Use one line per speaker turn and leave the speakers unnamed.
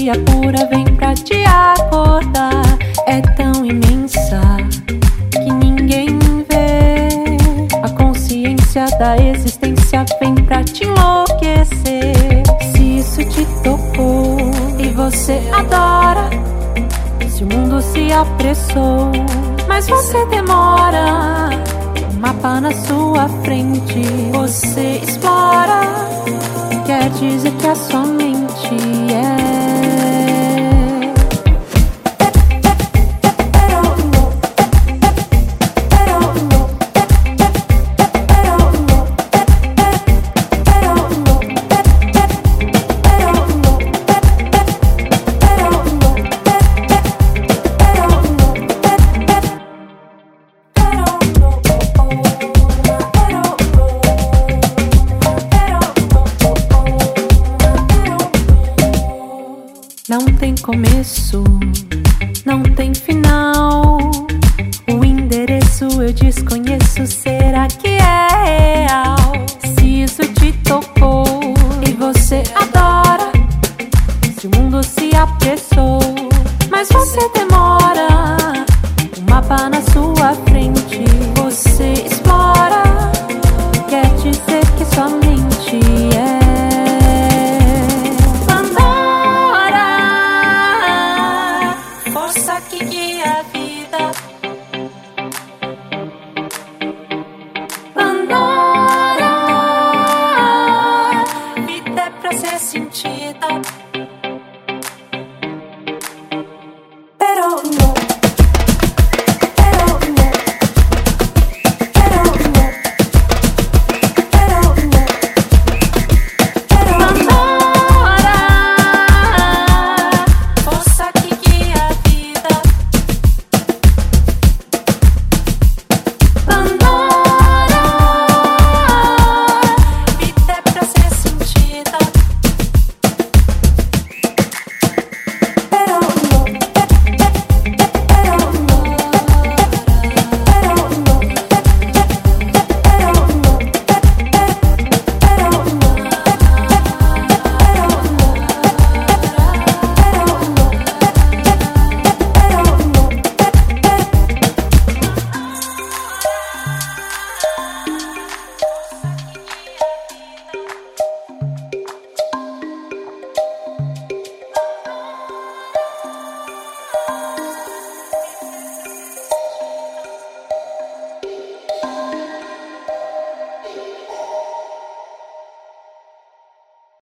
energia pura vem pra te acordar. É tão imensa que ninguém vê. A consciência da existência vem pra te enlouquecer. Se isso te tocou e você adora, se o mundo se apressou, mas você demora, o mapa na sua frente você explora. Quer dizer que a sua mente é não tem começo,